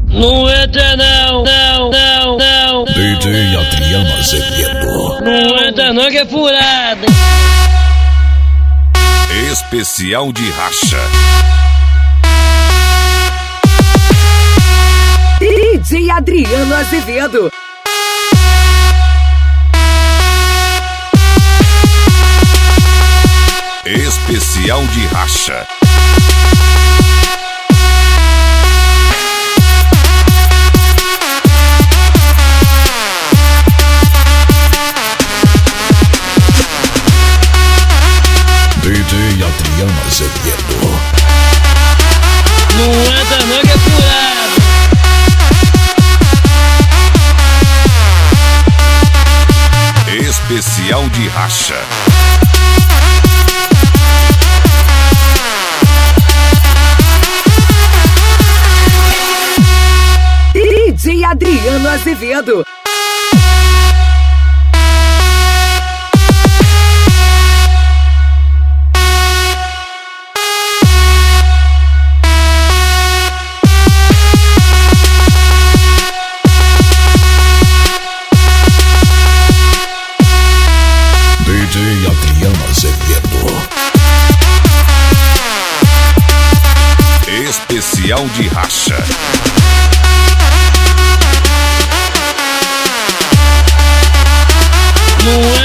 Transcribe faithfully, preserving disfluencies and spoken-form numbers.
Não entra não, não, não, não. D J Adriano Azevedo. Não entra não que é furada. Especial de racha. D J Adriano Azevedo. Especial de racha. D J Adriano Azevedo. Não entra não que é furada. Especial de racha. D J Adriano Azevedo. D J Adriano Azevedo. Especial de racha. Não